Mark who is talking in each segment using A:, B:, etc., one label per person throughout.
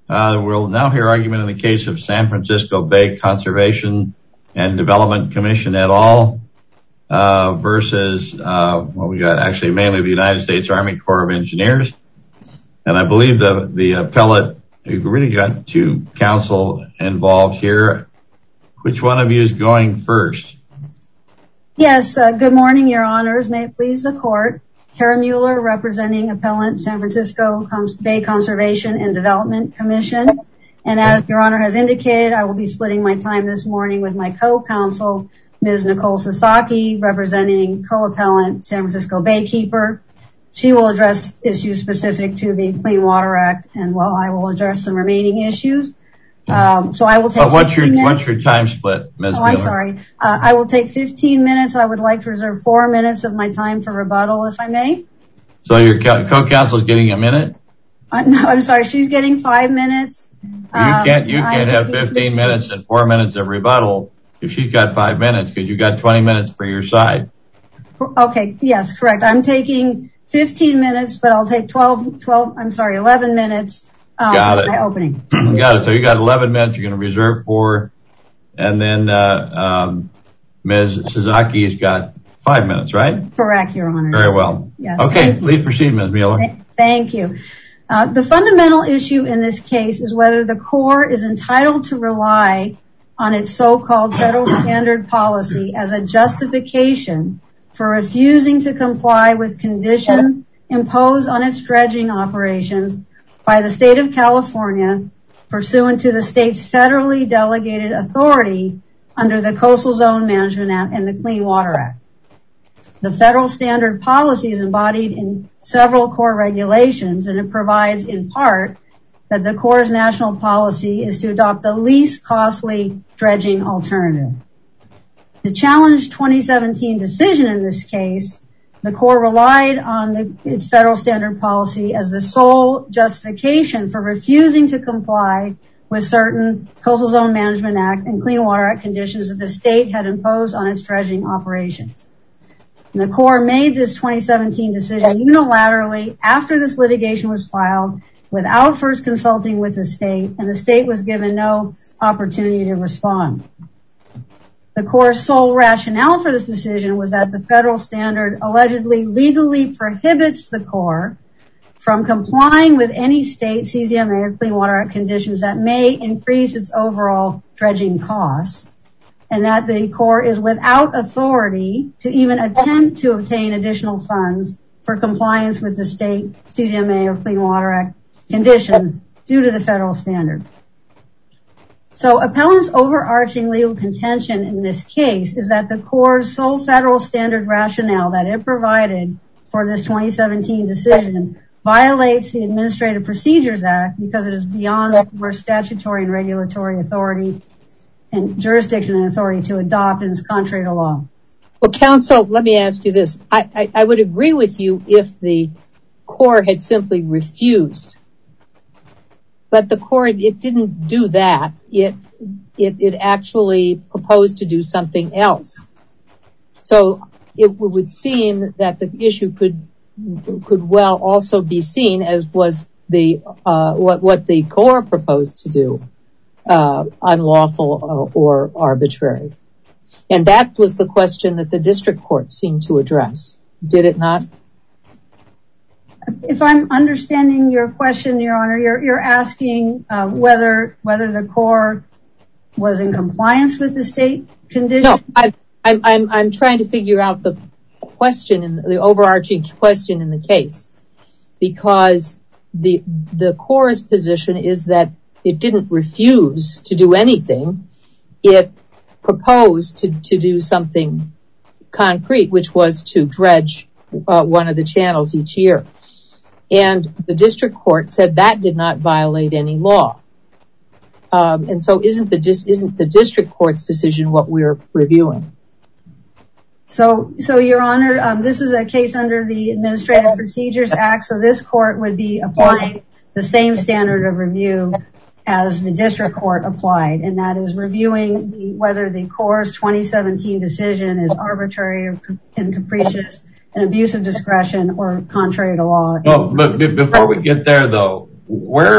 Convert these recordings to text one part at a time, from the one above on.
A: We'll now hear argument in the case of San Francisco Bay Conservation and Development Commission et al. Versus, we got actually mainly the United States Army Corps of Engineers. And I believe the appellate, you've really got two counsel involved here. Which one of you is going first?
B: Yes, good morning, Your Honors. May it please the court. Tara Mueller, representing appellant San Francisco Bay Conservation and Development Commission. And as Your Honor has indicated, I will be splitting my time this morning with my co-counsel, Ms. Nicole Sasaki, representing co-appellant San Francisco Baykeeper. She will address issues specific to the Clean Water Act, and I will address some remaining issues. So I will take 15 minutes. What's your
A: time split, Ms. Miller?
B: I'm sorry. I will take 15 minutes. I would like to reserve 4 minutes of my time for rebuttal, if I may.
A: So your co-counsel is getting a minute?
B: No, I'm sorry. She's getting 5 minutes.
A: You can't have 15 minutes and 4 minutes of rebuttal if she's got 5 minutes, because you got 20 minutes for your side.
B: Okay. Yes, correct. I'm taking 15 minutes, but I'll take 11 minutes.
A: Got it.
B: My opening.
A: Got it. So you got 11 minutes. You're going to reserve 4. And then Ms. Sasaki's got 5 minutes, right?
B: Correct, Your Honor.
A: Very well.
B: Yes.
A: Okay, please proceed, Ms. Mueller.
B: Thank you. The fundamental issue in this case is whether the Corps is entitled to rely on its so-called federal standard policy as a justification for refusing to comply with conditions imposed on its dredging operations by the state of California pursuant to the state's federally delegated authority under the Coastal Zone Management Act and the Clean Water Act. The federal standard policy is embodied in several Corps regulations, and it provides in part that the Corps' national policy is to adopt the least costly dredging alternative. The challenge 2017 decision in this case, the Corps relied on its federal standard policy as the sole justification for refusing to comply with certain Coastal Zone Management Act and Clean Water Act conditions that the state had imposed on its dredging operations. And the Corps made this 2017 decision unilaterally after this litigation was filed without first consulting with the state, and the state was given no opportunity to respond. The Corps' sole rationale for this decision was that the federal standard allegedly legally prohibits the Corps from complying with any state CZMA or Clean Water Act conditions that may increase its overall dredging costs, and that the Corps is without authority to even attempt to obtain additional funds for compliance with the state CZMA or Clean Water Act conditions due to the federal standard. So appellant's overarching legal contention in this case is that the Corps' sole federal standard rationale that it provided for this 2017 decision violates the Administrative Procedures Act because it is beyond the Corps' statutory and regulatory authority and jurisdiction and authority to adopt, and is contrary to law.
C: Well, counsel, let me ask you this. I would agree with you if the Corps had simply refused. But the Corps, it didn't do that. It actually proposed to do something else. So it would seem that the issue could well also be seen as was the what the Corps proposed to do, unlawful or arbitrary. And that was the question that the district court seemed to address. Did it not?
B: If I'm understanding your question, Your Honor, you're asking whether the Corps was in compliance with the state condition?
C: No, I'm trying to figure out the question, the overarching question in the case, because the Corps' position is that it didn't refuse to do anything. It proposed to do something concrete, which was to dredge one of the channels each year. And the district court said that did not violate any law. And so isn't the district court's decision what we're reviewing?
B: So Your Honor, this is a case under the Administrative Procedures Act, so this court would be applying the same standard of review as the district court applied, and that is reviewing whether the Corps' 2017 decision is arbitrary and capricious, an abuse of discretion, or contrary to law.
A: Well, but before we get there, though, where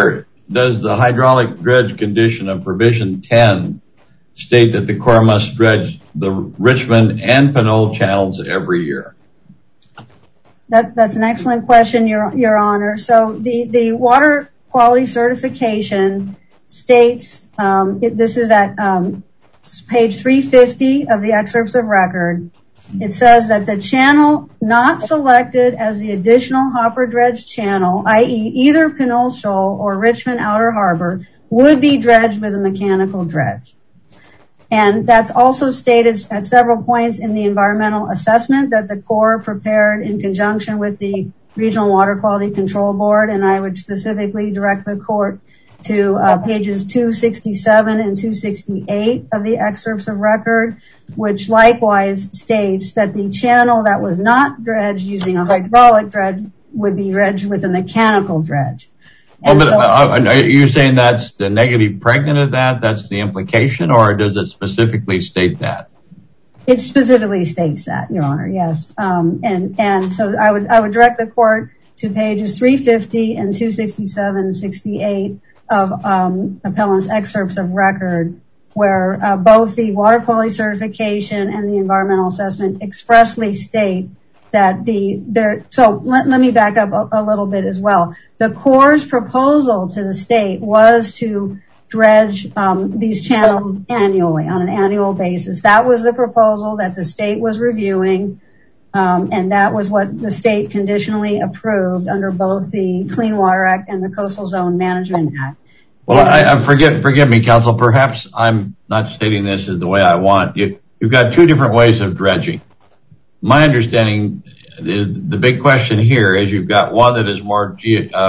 A: does the hydraulic dredge condition of provision 10 state that the Corps must dredge the Richmond and Pinole channels every year?
B: That's an excellent question, Your Honor. So the water quality certification states, this is at page 350 of the excerpts of record. It says that the channel not selected as the additional hopper dredge channel, i.e. either Pinole Shoal or Richmond Outer Harbor, would be dredged with a mechanical dredge. And that's also stated at several points in the environmental assessment that the Corps prepared in conjunction with the Regional Water Quality Control Board. And I would specifically direct the court to pages 267 and 268 of the excerpts of record, which likewise states that the channel that was not dredged using a hydraulic dredge would be dredged with a mechanical dredge.
A: Are you saying that's the negative pregnant of that? That's the implication, or does it specifically state that?
B: It specifically states that, Your Honor, yes. And so I would direct the court to pages 350 and 267 and 68 of appellant's excerpts of record, where both the water quality certification and the environmental assessment expressly state that so let me back up a little bit as well. The Corps' proposal to the state was to dredge these channels annually, on an annual basis. That was the proposal that the state was reviewing, and that was what the state conditionally approved under both the Clean Water Act and the Coastal Zone Management Act.
A: Well, forgive me, counsel. Perhaps I'm not stating this as the way I want. You've got two different ways of dredging. My understanding is the big question here is you've got one that is more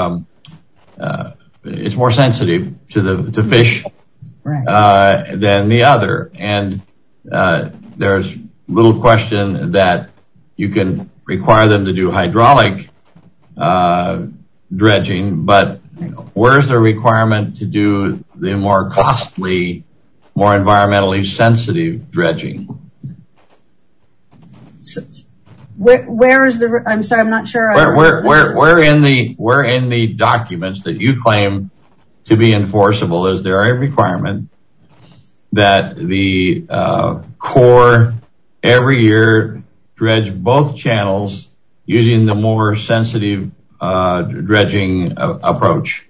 A: it's more sensitive to fish than the other, and there's little question that you can require them to do hydraulic dredging, but where's the requirement to do the more costly, more environmentally sensitive dredging?
B: Where is the? I'm sorry, I'm not sure.
A: Where in the documents that you claim to be enforceable is there a requirement that the Corps every year dredge both channels using the more sensitive dredging approach?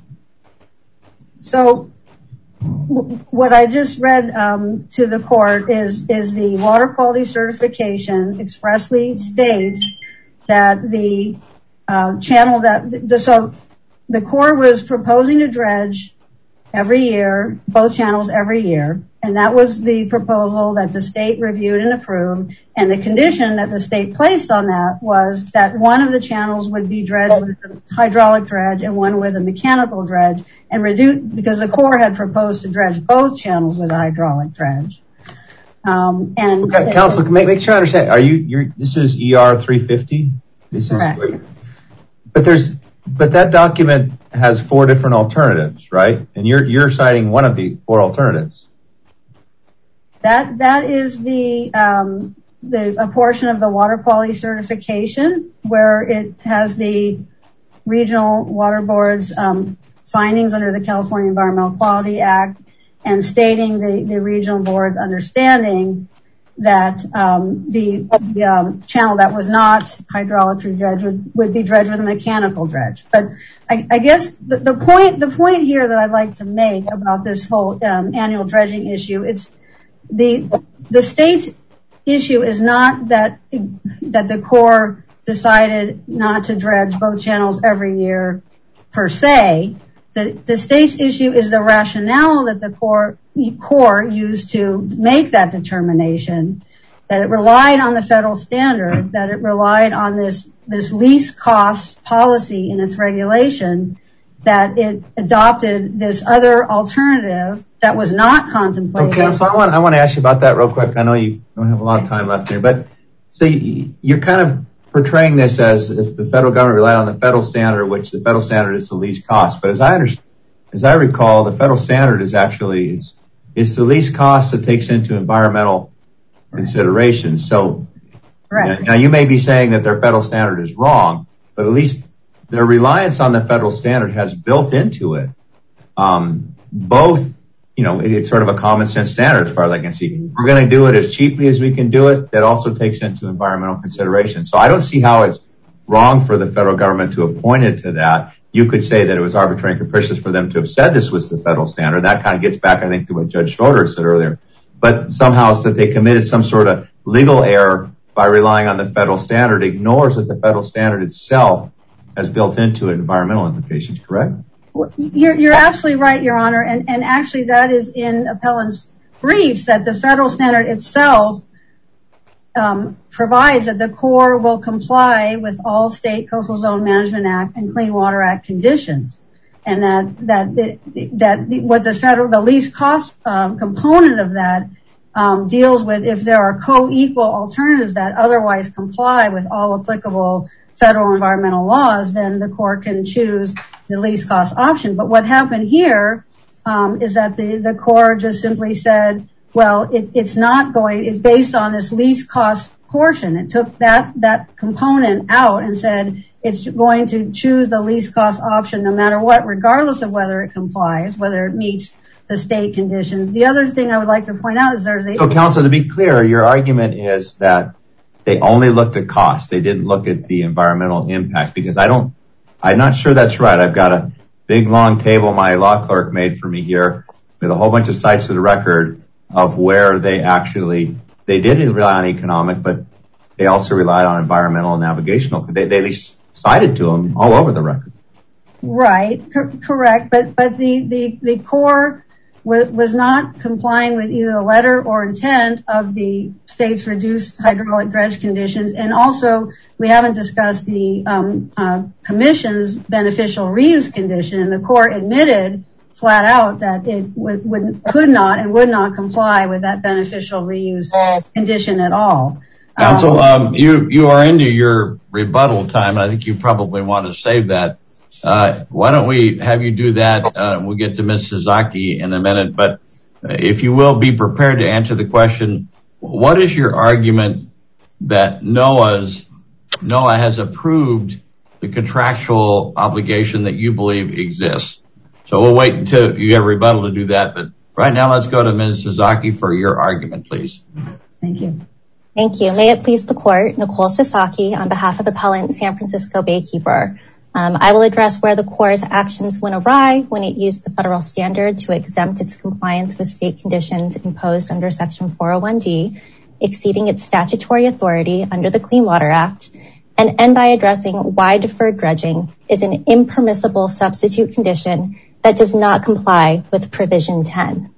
A: So what I just read to the court is the water quality certification expressly states that the channel so the Corps was proposing to dredge every year, both channels every year, and that was the proposal that the state reviewed and approved, and the condition that the state placed on that was that one of the channels would be dredged with a hydraulic dredge and one with a mechanical dredge, and because the Corps had proposed to dredge both channels with a hydraulic dredge.
D: Counsel, make sure I understand. This is ER 350? This is correct. But that document has four different alternatives, right? And you're citing one of the four alternatives.
B: That is a portion of the water quality certification where it has the regional water board's findings under the California Environmental Quality Act and stating the regional board's understanding that the channel that was not hydraulically dredged would be dredged with a mechanical dredge. But I guess the point here that I'd like to make about this whole annual dredging issue, it's the state's issue is not that the Corps decided not to dredge both channels every year per se. The state's issue is the rationale that the Corps used to make that determination, that it relied on the federal standard, that it relied on this least cost policy in its regulation, that it adopted this other alternative that was not contemplated.
D: Okay, so I want to ask you about that real quick. I know you don't have a lot of time left here, but so you're kind of portraying this as if the federal government relied on the federal standard, which the federal standard is the least cost. But as I recall, the federal standard is actually it's the least cost that takes into environmental considerations. So now you may be saying that their federal standard is wrong, but at least their reliance on the federal standard has built into it both, it's sort of a common sense standard as far as I can see. We're going to do it as cheaply as we can do it. That also takes into environmental consideration. So I don't see how it's wrong for the federal government to have pointed to that. You could say that it was arbitrary and capricious for them to have said this was the federal standard. That kind of gets back, I think, to what Judge Schroeder said earlier. But somehow it's that they committed some sort of legal error by relying on the federal standard, ignores that the federal standard itself has built into it environmental implications, correct?
B: You're absolutely right, Your Honor. And actually that is in appellant's briefs, that the federal standard itself provides that the Corps will comply with all state Coastal Zone Management Act and Clean Water Act conditions. And the least cost component of that deals with if there are co-equal alternatives that otherwise comply with all applicable federal environmental laws, then the Corps can choose the least cost option. But what happened here is that the Corps just simply said, well, it's based on this least cost portion. It took that component out and said it's going to choose the least cost option no matter what, regardless of whether it complies, whether it meets the state conditions. The other thing I would like to point out is So
D: counsel, to be clear, your argument is that they only looked at cost. They didn't look at the environmental impact, because I'm not sure that's right. I've got a big long table my law clerk made for me here with a whole bunch of sites to the record of where they did rely on economic, but they also relied on environmental and navigational. They at least cited to them all over the record.
B: Right, correct. But the Corps was not complying with either the letter or intent of the state's reduced hydraulic dredge conditions. And also, we haven't discussed the commission's beneficial reuse condition. And the Corps admitted flat out that it could not and would not comply with that beneficial reuse condition at all.
A: Counsel, you are into your rebuttal time. I think you probably want to save that. Why don't we have you do that? We'll get to Ms. Sasaki in a minute, but if you will be prepared to answer the question, what is your argument that NOAA has approved the contractual obligation that you believe exists? So we'll wait until you have a rebuttal to do that, but right now let's go to Ms. Sasaki for your argument, please.
B: Thank you.
E: Thank you. May it please the court, Nicole Sasaki on behalf of appellant San Francisco Baykeeper. I will address where the Corps' actions went awry when it used the federal standard to exempt its compliance with state conditions imposed under Section 401D, exceeding its statutory authority under the Clean Water Act, and end by addressing why deferred dredging is an impermissible substitute condition that does not comply with Provision 10.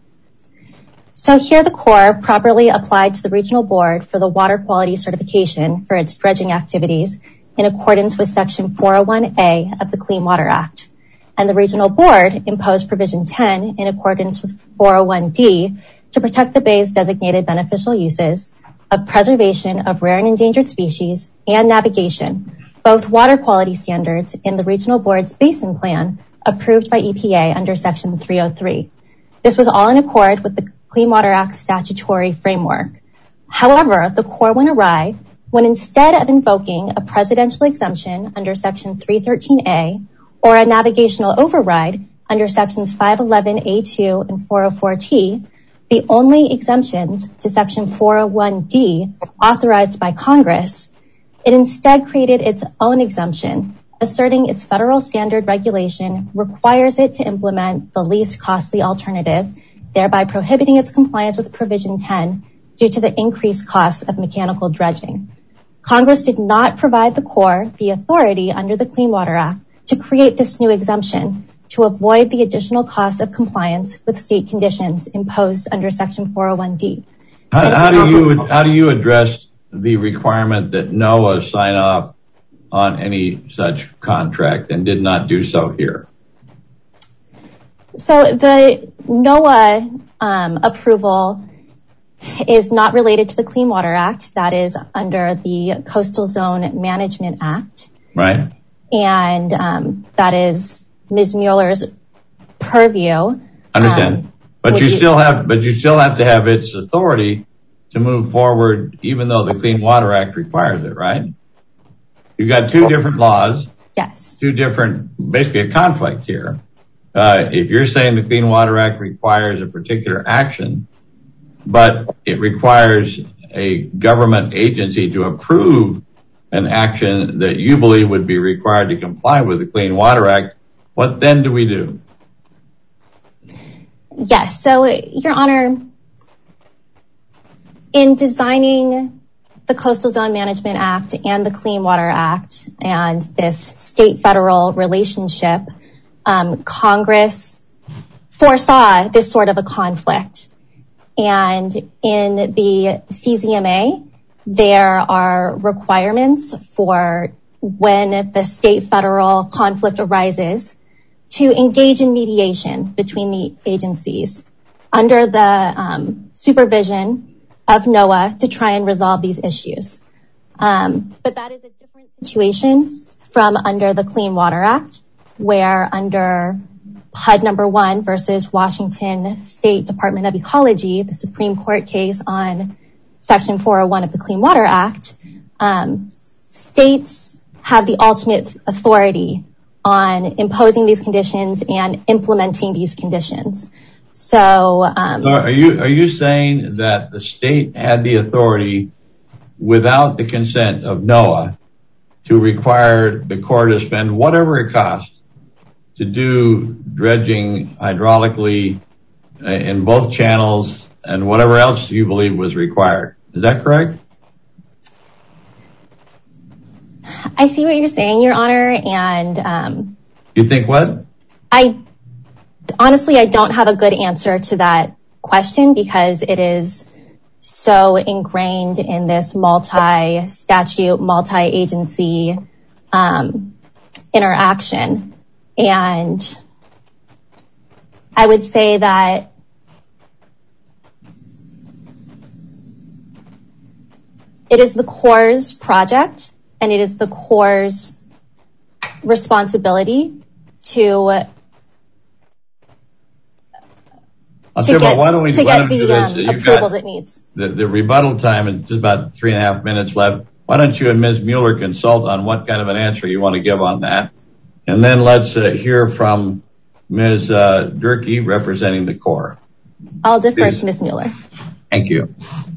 E: So here the Corps properly applied to the Regional Board for the water quality certification for its dredging activities in accordance with Section 401A of the Clean Water Act. And the Regional Board imposed Provision 10 in accordance with 401D to protect the bay's designated beneficial uses of preservation of rare and endangered species and navigation, both water quality standards in the Regional Board's Basin Plan approved by EPA under Section 303. This was all in accord with the Clean Water Act statutory framework. However, the Corps went awry when instead of invoking a presidential exemption under Section 313A or a navigational override under Sections 511A2 and 404T, the only exemptions to Section 401D authorized by Congress, it instead created its own exemption, asserting its federal standard regulation requires it to implement the least costly alternative, thereby prohibiting its compliance with Provision 10 due to the increased cost of mechanical dredging. Congress did not provide the Corps the authority under the Clean Water Act to create this new exemption to avoid the additional cost of compliance with state conditions imposed under Section 401D.
A: How do you address the requirement that NOAA sign off on any such contract and did not do so here?
E: So the NOAA approval is not related to the Clean Water Act. That is under the Coastal Zone Management Act.
A: Right.
E: And that is Ms. Mueller's purview.
A: Understand. But you still have to have its authority to move forward, even though the Clean Water Act requires it, right? You've got two different laws.
E: Yes.
A: Two different, basically a conflict here. if you're saying the Clean Water Act requires a particular action, but it requires a government agency to approve an action that you believe would be required to comply with the Clean Water Act, what then do we do?
E: Yes. So, Your Honor, in designing the Coastal Zone Management Act and the Clean Water Act and this state-federal relationship, Congress foresaw this sort of a conflict. And in the CZMA, there are requirements for when the state-federal conflict arises to engage in mediation between the agencies under the supervision of NOAA to try and resolve these issues. But that is a different situation from under the Clean Water Act, where under HUD number 1 versus Washington State Department of Ecology, the Supreme Court case on Section 401 of the Clean Water Act, states have the ultimate authority on imposing these conditions and implementing these conditions. So,
A: are you saying that the state had the authority without the consent of NOAA to require the Corps to spend whatever it costs to do dredging hydraulically in both channels and whatever else you believe was required? Is that correct?
E: I see what you're saying, Your Honor, and
A: you think what?
E: Honestly, I don't have a good answer to that question because it is so ingrained in this multi-statute, multi-agency interaction. And I would say that it is the Corps' project and it is the Corps' responsibility to get the approvals it needs.
A: The rebuttal time is just about 3.5 minutes left. Why don't you and Ms. Mueller consult on what kind of an answer you want to give on that? And then let's hear from Ms. Durkee representing the Corps.
E: I'll defer to Ms. Mueller.
A: Thank you.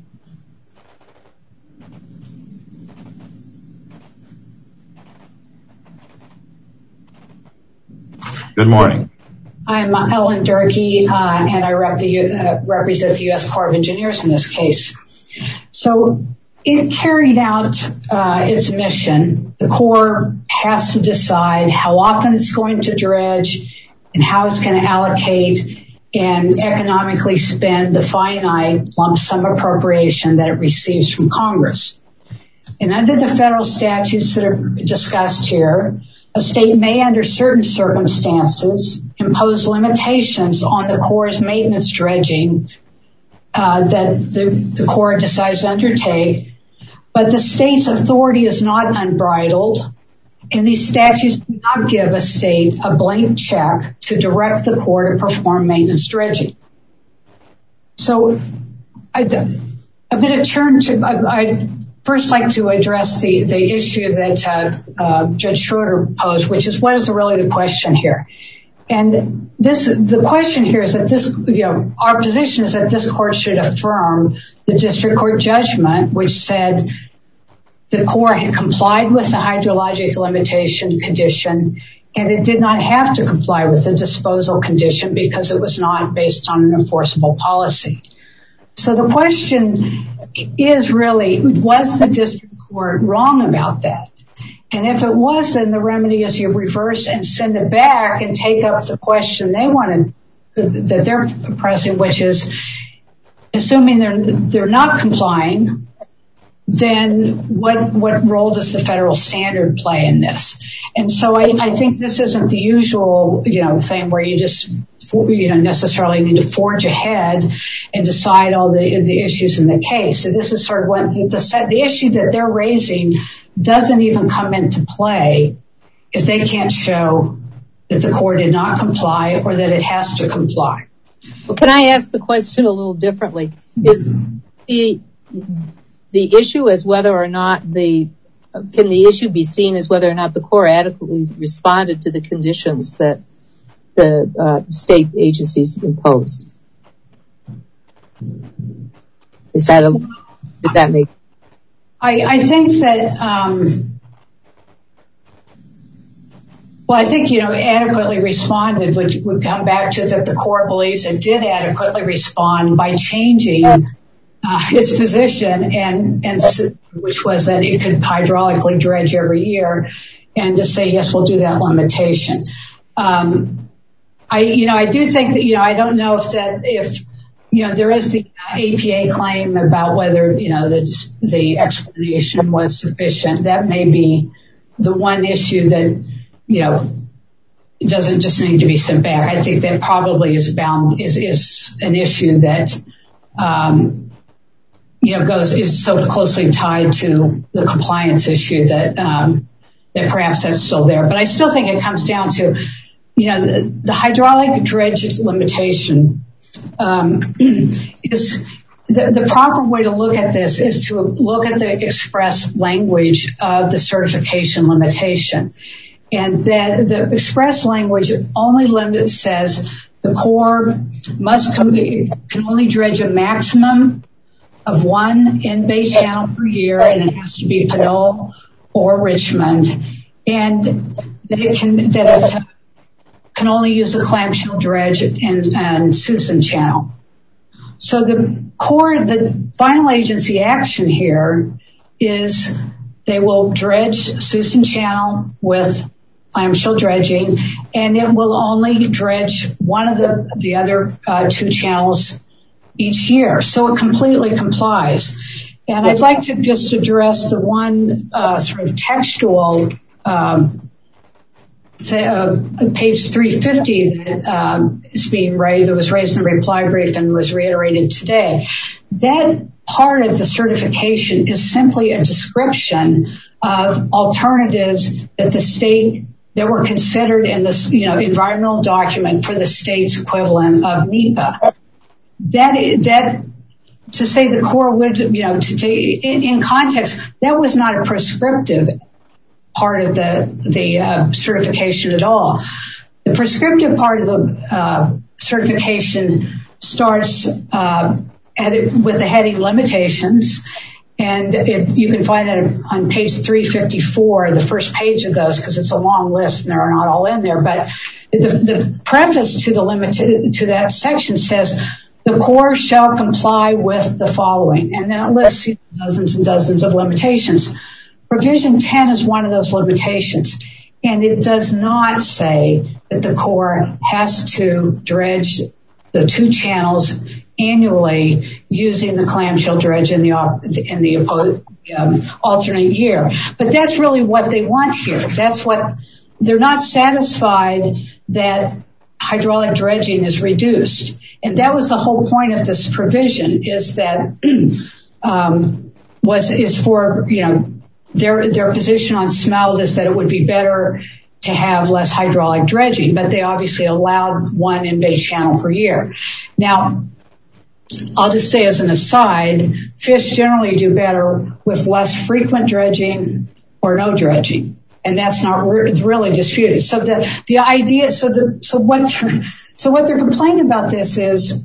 A: Good morning.
F: I'm Ellen Durkee, and I represent the U.S. Corps of Engineers in this case. So it carried out its mission. The Corps has to decide how often it's going to dredge and how it's going to allocate and economically spend the finite lump sum appropriation that it receives from Congress. And under the federal statutes that are discussed here, a state may, under certain circumstances, impose limitations on the Corps' maintenance dredging that the Corps decides to undertake. But the state's authority is not unbridled, and these statutes do not give a state a blank check to direct the Corps to perform maintenance dredging. So I'm going to turn to, I'd first like to address the issue that Judge Schroeder posed, which is what is really the question here? And the question here is that our position is that this court should affirm the district court judgment, which said the Corps had complied with the hydrologic limitation condition, and it did not have to comply with the disposal condition because it was not based on an enforceable policy. So the question is really, was the district court wrong about that? And if it was, then the remedy is you reverse and send it back and take up the question they wanted, that they're pressing, which is, assuming they're not complying, then what role does the federal standard play in this? And so I think this isn't the usual, thing where you just, necessarily need to forge ahead and decide all the issues in the case. So this is sort of what the issue that they're raising doesn't even come into play if they can't show that the Corps did not comply or that it has to comply.
C: Well, can I ask the question a little differently? Is the issue as whether or not can the issue be seen as whether or not the Corps adequately responded to the conditions that the state agencies imposed. Did that make?
F: I think that, I think, adequately responded would come back to that the Corps believes it did adequately respond by changing its position and which was that it could hydraulically dredge every year, and to say, yes, we'll do that limitation. I do think that, I don't know if there is the APA claim about whether, the explanation was sufficient. That may be the one issue that, doesn't just need to be sent back. I think that probably is an issue that, is so closely tied to the compliance issue that perhaps that's still there. But I still think it comes down to, the hydraulic dredge limitation is the proper way to look at this is to look at the express language of the certification limitation. And that the express language only says the Corps can only dredge a maximum of one in-bay channel per year, and it has to be Pinole or Richmond, and that it can only use a clamshell dredge and Susan channel. So the Corps, the final agency action here is they will dredge Susan channel with clamshell dredging, and it will only dredge one of the other two channels each year. So it completely complies. And I'd like to just address the one sort of textual page 350 that is being raised, that was raised in the reply brief and was reiterated today. That part of the certification is simply a description of alternatives that the state that were considered in this, environmental document for the state's equivalent of NEPA. That to say the Corps would, in context, that was not a prescriptive part of the certification at all. The prescriptive part of the certification starts with the heading limitations, and you can find that on page 354, the first page of those, because it's a long list and they're not all in there. But the preface to to that section says the Corps shall comply with the following, and then it lists dozens and dozens of limitations. Provision 10 is one of those limitations, and it does not say that the Corps has to dredge the two channels annually using the clamshell dredge in the alternate year. But that's really what they want here. That's what they're not satisfied that hydraulic dredging is reduced. And that was the whole point of this provision, is that is for, their position on SMELD is that it would be better to have less hydraulic dredging, but they obviously allowed one in-bay channel per year. Now, I'll just say as an aside, fish generally do better with less frequent dredging or no dredging, and that's not really disputed. So the idea, so what they're complaining about this is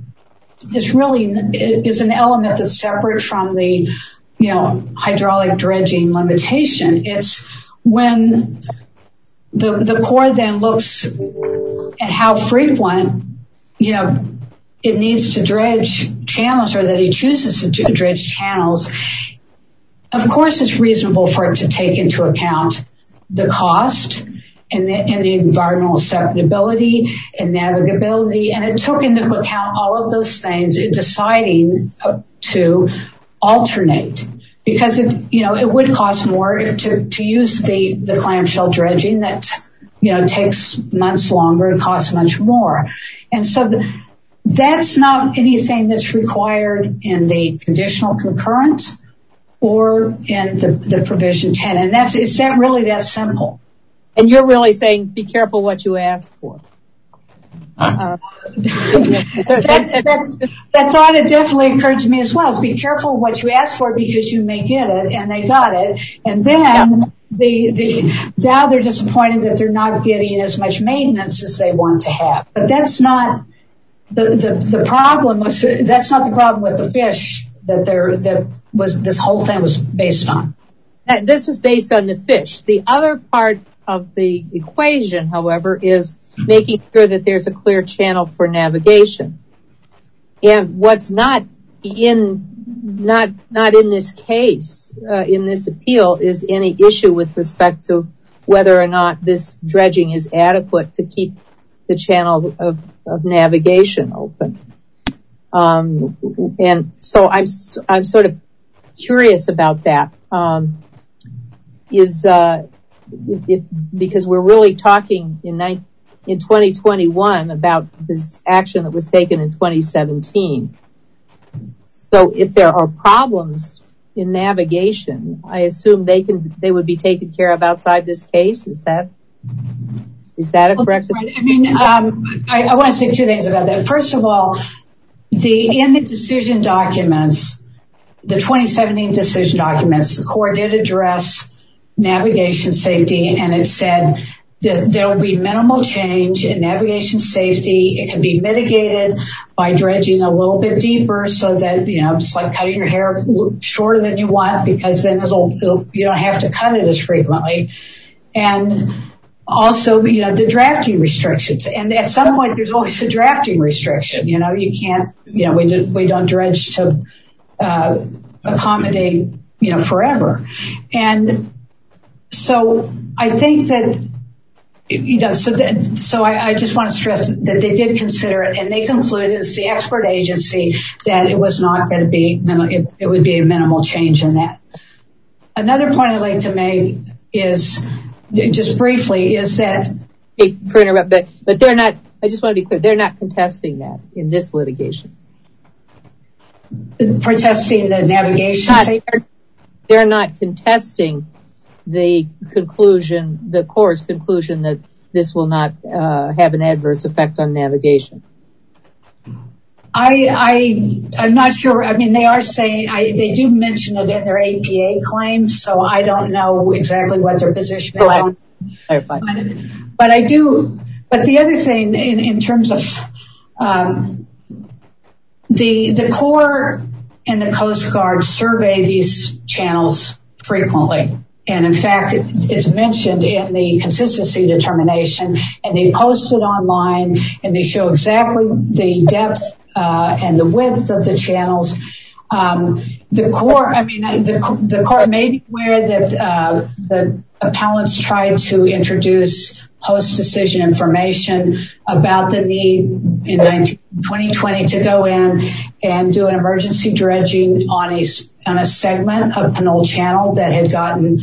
F: an element that's separate from the hydraulic dredging limitation. It's when the Corps then looks at how frequent, it needs to dredge channels, or that he chooses to dredge channels. Of course, it's reasonable for it to take into account the cost and the environmental acceptability and navigability. And it took into account all of those things in deciding to alternate, because it would cost more to use the clamshell dredging that takes months longer and costs much more. And so that's not anything that's required in the conditional concurrence or in the provision 10. And is that really that simple?
C: And you're really saying, be careful what you ask for.
F: That thought, it definitely occurred to me as well, is be careful what you ask for, because you may get it, and they got it. And then now they're disappointed that they're not getting as much maintenance as they want to have. But that's not the problem. That's not the problem with the fish this whole thing was based on.
C: This was based on the fish. The other part of the equation, however, is making sure that there's a clear channel for navigation. And what's not in this case, in this appeal, is any issue with respect to whether or not this dredging is adequate to keep the channel of navigation open. And so I'm sort of curious about that. Because we're really talking in 2021 about this action that was taken in 2017. So if there are problems in navigation, I assume they would be taken care of outside this case. Is that a correct?
F: I mean, I want to say two things about that. First of all, in the decision documents, the 2017 decision documents, the Corps did address navigation safety, and it said that there will be minimal change in navigation safety. It can be mitigated by dredging a little bit deeper so that, it's like cutting your hair shorter than you want, because then you don't have to cut it as frequently. And also, the drafting restrictions. And at some point, there's always a drafting restriction. You can't, we don't dredge to accommodate, forever. And so I think that, so I just want to stress that they did consider it, and they concluded, as the expert agency, that it was not going to be, it would be a minimal change in that. Another point I'd like to make is, just briefly, is that,
C: but they're not, I just want to be clear, they're not contesting that in this litigation.
F: Protesting the navigation safety?
C: They're not contesting the conclusion, the Corps' conclusion that this will not have an adverse effect on navigation.
F: I'm not sure. I mean, they are saying, they do mention it in their APA claims, so I don't know exactly what their position is on. But I do, but the other thing in terms of the Corps and the Coast Guard survey these channels frequently. And in fact, it's mentioned in the consistency determination, and they post it online, and they show exactly the depth and the width of the channels. The Corps may be aware that the appellants tried to introduce post-decision information about the need in 2020 to go in and do an emergency dredging on a segment of Pinole Channel that had gotten,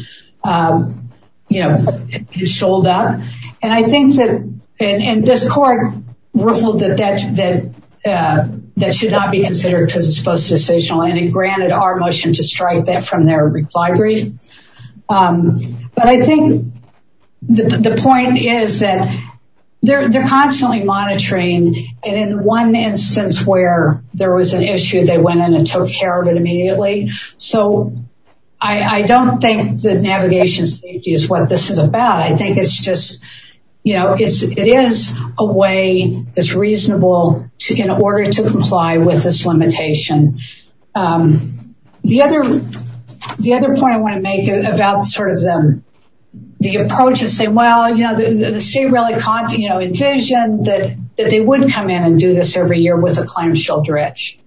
F: had shoaled up. And I think that, and this court ruled that should not be considered because it's post-decisional, and it granted our motion to strike that from their reply brief. But I think the point is that they're constantly monitoring, and in one instance where there was an issue, they went in and took care of it immediately. So I don't think that navigation safety is what this is about. I think it's just, it is a way that's reasonable in order to comply with this limitation. The other point I want to make about sort of the approach of saying, well, the state really envisioned that they would come in and do this every year with a clamshell dredge.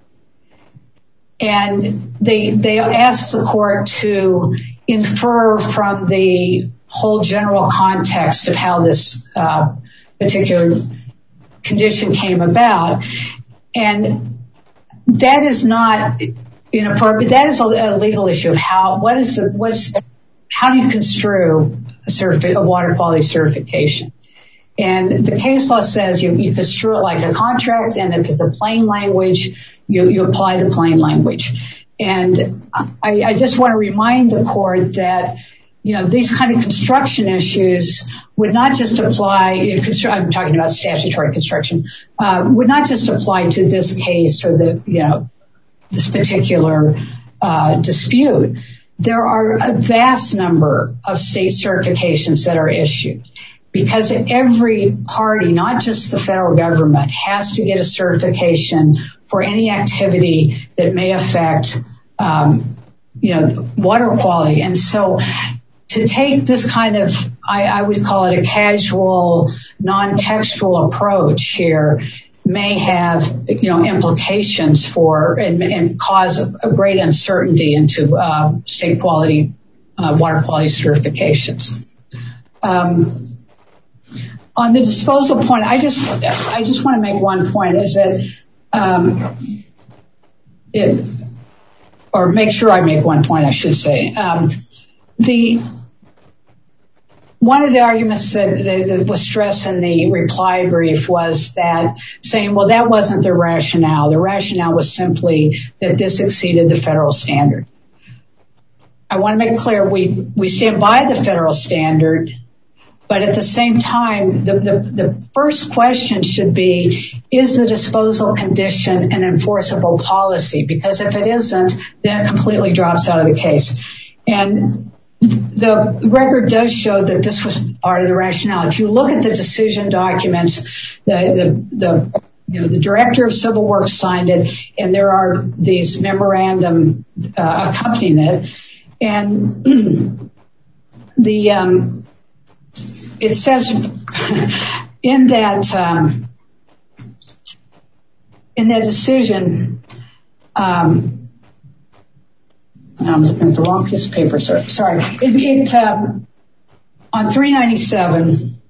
F: And they asked the court to infer from the whole general context of how this particular condition came about. And that is not inappropriate. That is a legal issue of how do you construe a water quality certification? And the case law says you construe it like a contract, and if it's the plain language, you apply the plain language. And I just want to remind the court that, these kind of construction issues would not just apply, I'm talking about statutory construction, would not just apply to this case or this particular dispute. there are a vast number of state certifications that are issued, because every party, not just the federal government, has to get a certification for any activity that may affect, water quality. And so to take this kind of, I would call it a casual, non-textual approach here may have, implications for and cause a great uncertainty into state quality, water quality certifications. On the disposal point, I just want to make one point, is that or make sure I make one point, I should say. One of the arguments that was stressed in the reply brief was that saying, well, that wasn't the rationale. The rationale was simply that this exceeded the federal standard. I want to make clear we stand by the federal standard, but at the same time, the first question should be, is the disposal condition an enforceable policy? Because if it isn't, then it completely drops out of the case. And the record does show that this was part of the rationale. If you look at the decision documents, the director of civil works signed it, and there are these memorandum accompanying it. And it says in that decision, I'm looking at the wrong piece of paper, sorry. On 397,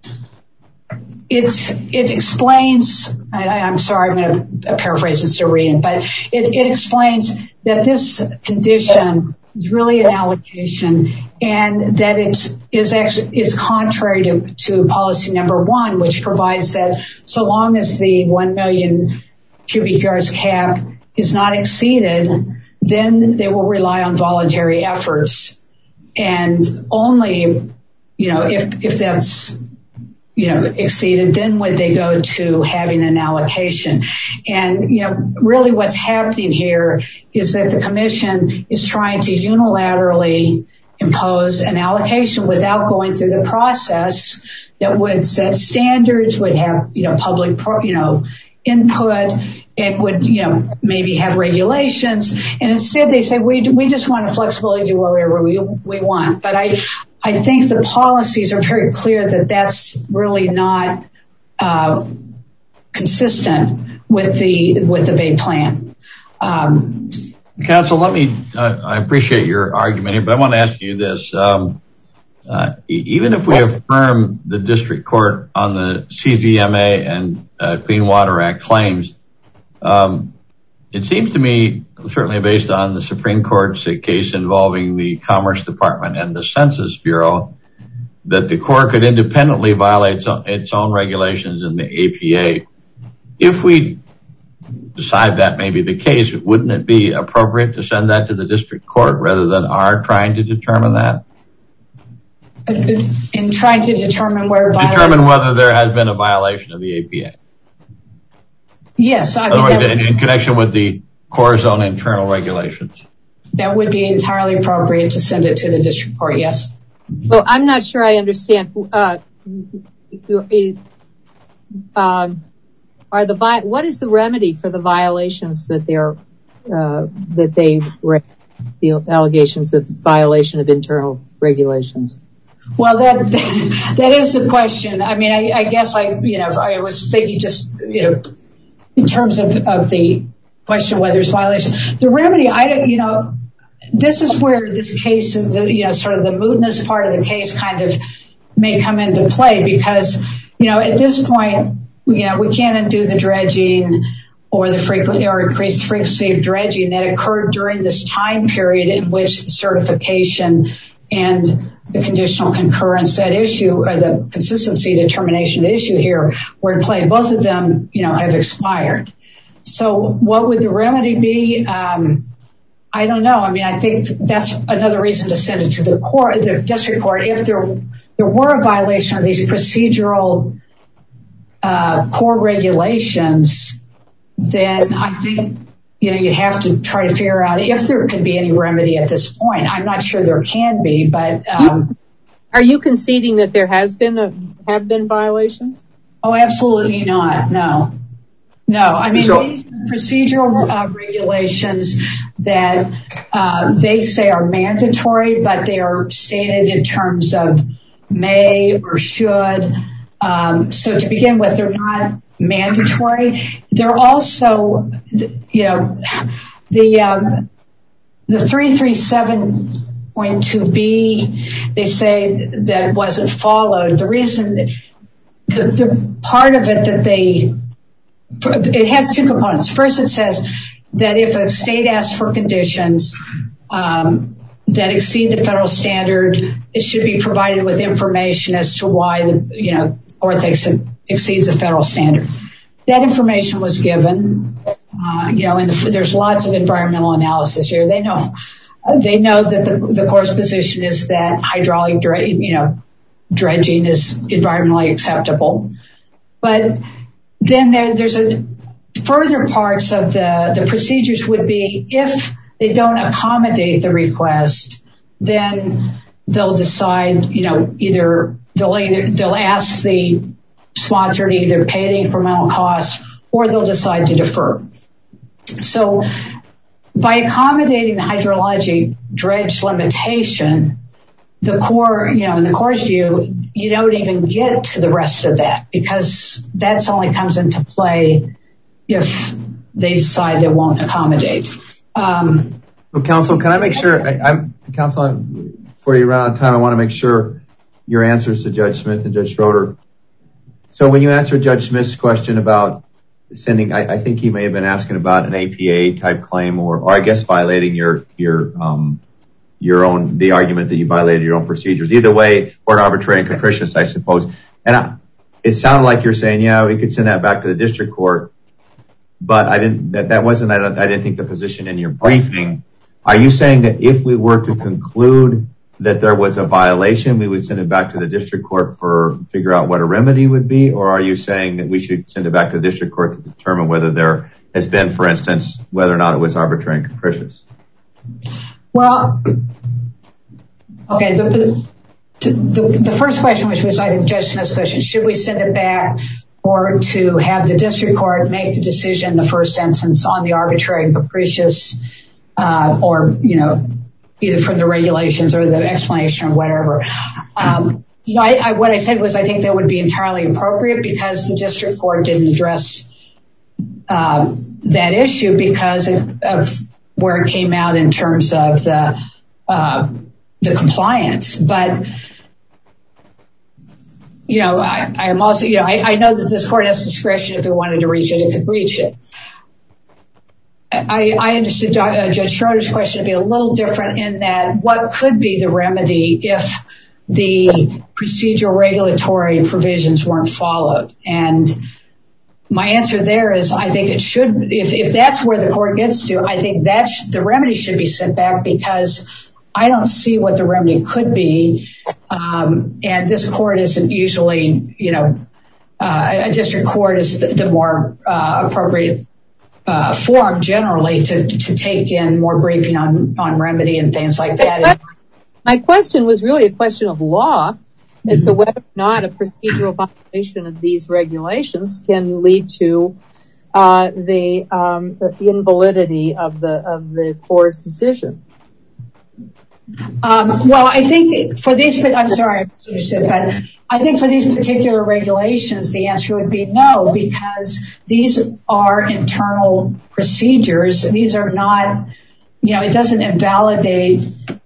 F: it explains, I'm sorry, I'm going to paraphrase instead of reading, but it explains that this condition is really an allocation, and that it is contrary to policy number 1, which provides that so long as the 1 million cubic yards cap is not exceeded, then they will rely on voluntary efforts. And only, if that's, exceeded, then would they go to having an allocation. And, really what's happening here is that the commission is trying to unilaterally impose an allocation without going through the process that would set standards, would have, public, input, and would, maybe have regulations. And instead they say, we just want a flexibility to do whatever we want. But I think the policies are very clear that that's really not consistent with the Bay plan.
A: Counsel, I appreciate your argument here, but I want to ask you this. Even if we affirm the district court on the CZMA and Clean Water Act claims, it seems to me, certainly based on the Supreme Court's case involving the Commerce Department and the Census Bureau, that the court could independently violate its own regulations in the APA. If we decide that may be the case, wouldn't it be appropriate to send that to the district court rather than our trying to determine that?
F: In trying to determine
A: whether there has been a violation of the APA.
F: Yes.
A: In connection with the Corps' own internal regulations.
F: That would be entirely appropriate to send it to the district court, yes.
C: Well, I'm not sure I understand. What is the remedy for the violations that the allegations of violation of internal regulations?
F: Well, that is the question. I mean, I guess I was thinking just, in terms of the question whether it's violation. The remedy, this is where this case, sort of the mootness part of the case kind of may come into play, because, at this point, we can't undo the dredging or increased frequency of dredging that occurred during this time period in which the certification and the conditional concurrence at issue, or the consistency determination at issue here, were in play. Both of them, have expired. So what would the remedy be? I don't know. I mean, I think that's another reason to send it to the district court. If there were a violation of these procedural core regulations, then I think you have to try to figure out if there could be any remedy at this point. I'm not sure there can be, but
C: are you conceding that there have been violations?
F: Oh, absolutely not. No. I mean, these procedural regulations that they say are mandatory, but they are stated in terms of may or should. So to begin with, they're not mandatory. They're also, the 337.2b, they say that wasn't followed. The reason, the part of it that it has two components. First, it says that if a state asks for conditions that exceed the federal standard, it should be provided with information as to why the court thinks it exceeds the federal standard. That information was given. And there's lots of environmental analysis here. They know that the court's position is that hydraulic dredging is environmentally acceptable. But then there's further parts of the procedures would be if they don't accommodate the request, then they'll decide, either they'll ask the sponsor to either pay the incremental costs or they'll decide to defer. So by accommodating the hydrologic dredge limitation, the Corps, in the Corps' view, you don't even get to the rest of that because that's only comes into play if they decide they won't accommodate.
D: So, counsel, can I make sure, counsel, before you run out of time, I want to make sure your answers to Judge Smith and Judge Schroeder. So when you answered Judge Smith's question about sending, I think he may have been asking about an APA type claim or I guess violating your own, the argument that you violated your own procedures. Either way, or arbitrary and capricious, I suppose. And it sounded like you're saying, we could send that back to the district court, but I didn't think the position in your briefing. Are you saying that if we were to conclude that there was a violation, we would send it back to the district court figure out what a remedy would be? Or are you saying that we should send it back to the district court to determine whether there has been, for instance, whether or not it was arbitrary and capricious?
F: Well, okay, the first question, which was, I think, Judge Smith's question, should we send it back or to have the district court make the decision in the first instance on the arbitrary and capricious or, either from the regulations or the explanation or whatever. What I said was I think that would be entirely appropriate because the district court didn't address that issue because of where it came out in terms of the compliance. But, I am also, I know that this court has discretion if it wanted to reach it, it could reach it. I understood Judge Schroeder's question to be a little different in that what could be the remedy if the procedural regulatory provisions weren't followed? And my answer there is I think it should, if that's where the court gets to, I think the remedy should be sent back because I don't see what the remedy could be. And this court isn't usually, a district court is the more appropriate forum generally to take in more briefing on remedy and things like that.
C: My question was really a question of law as to whether or not a procedural violation of these regulations can lead to the invalidity of the Corps' decision.
F: Well, I think for these, I'm sorry, but I think for these particular regulations, the answer would be no, because these are internal procedures. These are not, it doesn't invalidate,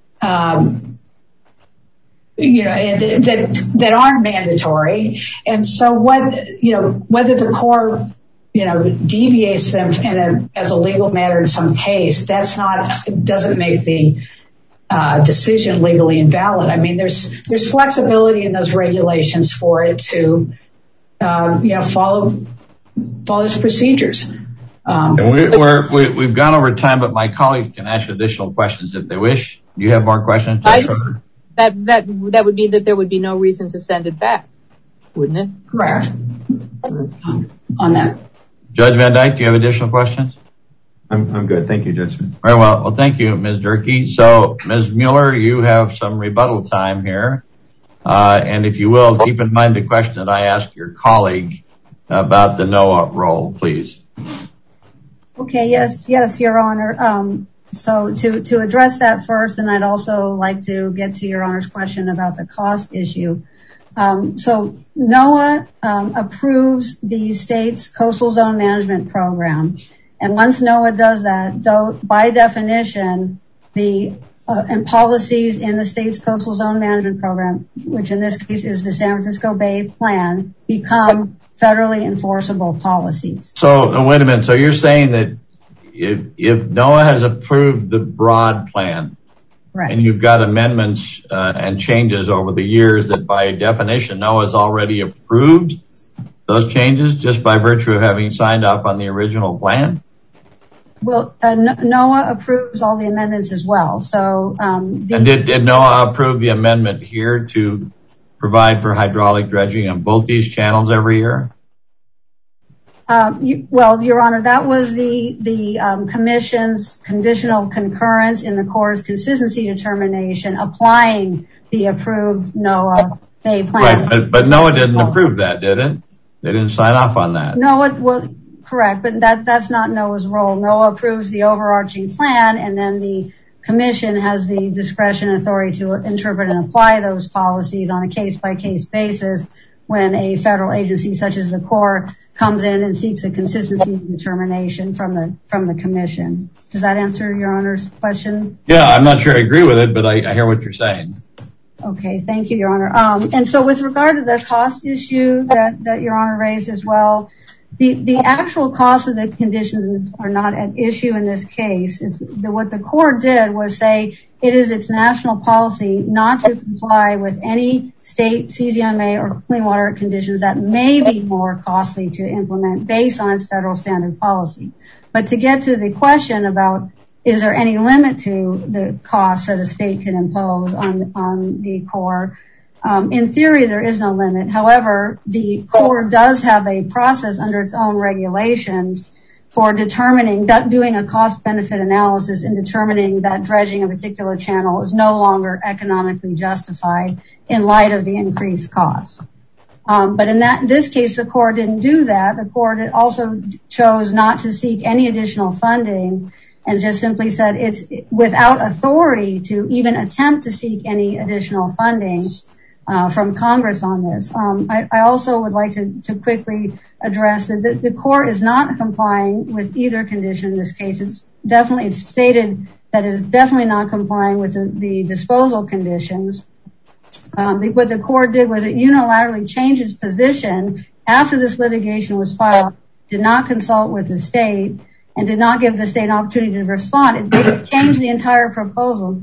F: that aren't mandatory. And so whether the Corps, deviates them as a legal matter in some case, doesn't make the decision legally invalid. I mean, there's flexibility in those regulations for it to, follow those procedures.
A: And we've gone over time, but my colleagues can ask additional questions if they wish. Do you have more questions?
C: That would mean that there would be no reason to send it back, wouldn't it?
F: Correct. On that.
A: Judge Van Dyke, do you have additional questions?
D: I'm good. Thank you, Judge Smith.
A: Very well. Well, thank you, Ms. Durkee. So, Ms. Mueller, you have some rebuttal time here. And if you will, keep in mind the question that I asked your colleague about the NOAA role, please.
B: Okay, yes, Your Honor. So to address that first, and I'd also like to get to Your Honor's question about the cost issue. So NOAA approves the state's coastal zone management program. And once NOAA does that, though, by definition, the and policies in the state's coastal zone management program, which in this case is the San Francisco Bay Plan, become federally enforceable policies.
A: So wait a minute. So you're saying that if NOAA has approved the broad plan, right, and you've got amendments and changes over the years that by definition NOAA has already approved those changes just by virtue of having signed up on the original plan?
B: Well, NOAA approves all the amendments as well. So, and
A: did NOAA approve the amendment here to provide for hydraulic dredging on both these channels every year?
B: Well, Your Honor, that was the Commission's conditional concurrence in the Corps' consistency determination applying the approved NOAA Bay Plan.
A: Right, but NOAA didn't approve that, did it? They didn't sign off on that.
B: NOAA, well, correct, but that's not NOAA's role. NOAA approves the overarching plan, and then the Commission has the discretion and authority to interpret and apply those policies on a case-by-case basis when a federal agency such as the Corps comes in and seeks a consistency determination from the Commission. Does that answer Your Honor's question?
A: Yeah, I'm not sure I agree with it, but I hear what you're saying.
B: Okay, thank you, Your Honor. And so with regard to the cost issue that Your Honor raised as well, the actual cost of the conditions are not at issue in this case. What the Corps did was say it is its national policy not to comply with any state CZMA or clean water conditions that may be more costly to implement based on its federal standard policy. But to get to the question about is there any limit to the costs that a state can impose on the Corps, in theory, there is no limit. However, the Corps does have a process under its own regulations for determining, doing a cost-benefit analysis and determining that dredging a particular channel is no longer economically justified in light of the increased costs. But in this case, the Corps didn't do that. The Corps also chose not to seek any additional funding and just simply said it's without authority to even attempt to seek any additional funding from Congress on this. I also would like to quickly address that the Corps is not complying with either condition in this case. It's stated that it is definitely not complying with the disposal conditions. What the Corps did was it unilaterally changed its position after this litigation was filed, did not consult with the state, and did not give the state an opportunity to respond. It changed the entire proposal.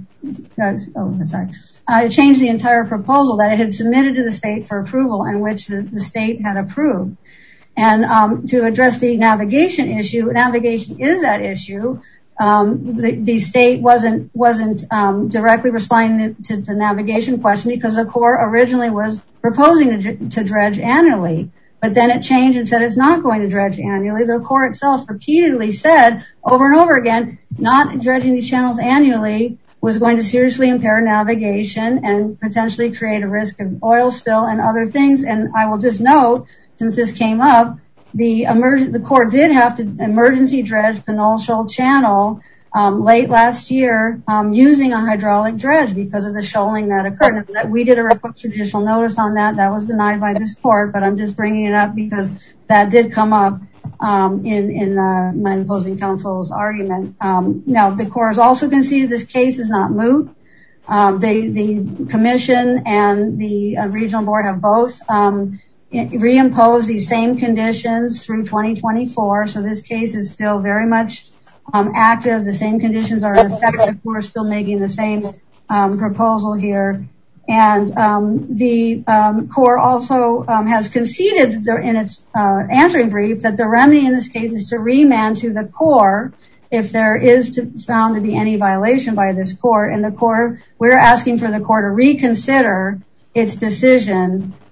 B: It changed the entire proposal that it had submitted to the state for approval and which the state had approved. And to address the navigation issue, navigation is that issue. The state wasn't directly responding to the navigation question because the Corps originally was proposing to dredge annually. But then it changed and said it's not going to dredge annually. The Corps itself repeatedly said over and over again, not dredging these channels annually was going to seriously impair navigation and potentially create a risk of oil spill and other things. And I will just note, since this came up, the Corps did have to emergency dredge Pinole Shoal Channel late last year using a hydraulic dredge because of the shoaling that occurred. We did a request for judicial notice on that. That was denied by this court, but I'm just bringing it up because that did come up in my opposing counsel's argument. Now, the Corps has also conceded this case is not moot. The Commission and the Regional Board have both reimposed these same conditions through 2024. So this case is still very much active. The same conditions are in effect. The Corps is still making the same proposal here. And the Corps also has conceded in its answering brief that the remedy in this case is to remand to the Corps if there is found to be any violation by this court. And the Corps, we're asking for the Corps to reconsider its decision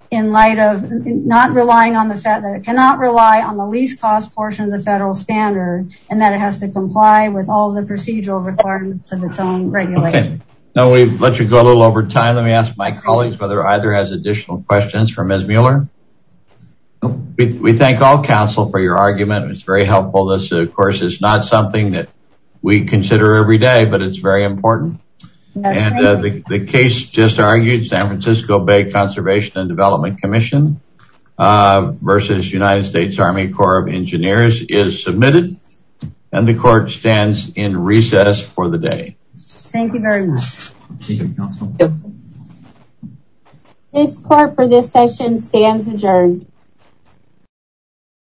B: in light of not relying on the fact that it cannot rely on the least cost portion of the federal standard, and that it has to comply with all the procedural requirements of its own regulation.
A: Okay. Now we've let you go a little over time. Let me ask my colleagues whether either has additional questions for Ms. Mueller. We thank all counsel for your argument. It's very helpful. This, of course, is not something that we consider every day, but it's very important. Yes, and the case just argued, San Francisco Bay Conservation and Development Commission versus United States Army Corps of Engineers is submitted, and the court stands in recess for the day.
B: Thank you very much.
D: Thank you, counsel.
G: This court for this session stands adjourned.